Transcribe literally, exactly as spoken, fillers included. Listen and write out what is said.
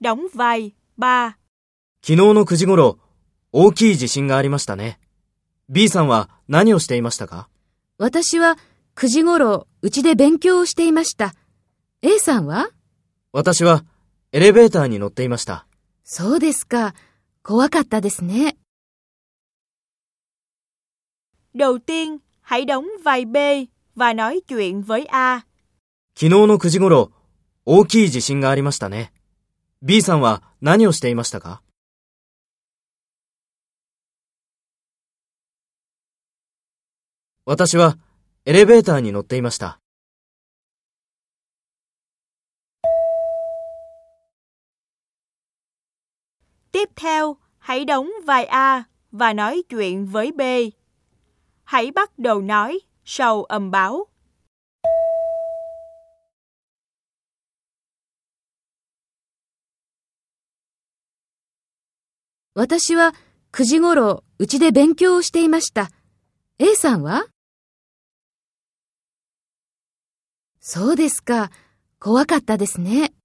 đóng vai ba。 昨日のくじ頃、大きい地震がありましたね。B さんは何をしていましたか？ 私はくじ頃、うちで勉強をしていました。A さんは？ 私はエレベーターに乗っていました。 そうですか。怖かったですね。 đầu tiên, hãy đóng vai B và nói chuyện với A。 昨日のくじ頃、大きい地震がありましたね。B さんは何をしていましたか？私はエレベーターに乗っていました。 tiếp theo, hãy đóng vai A và nói chuyện với B. Hãy bắt đầu nói sau âm báo. 私はくじ頃、うちで勉強をしていました。A さんは？そうですか。怖かったですね。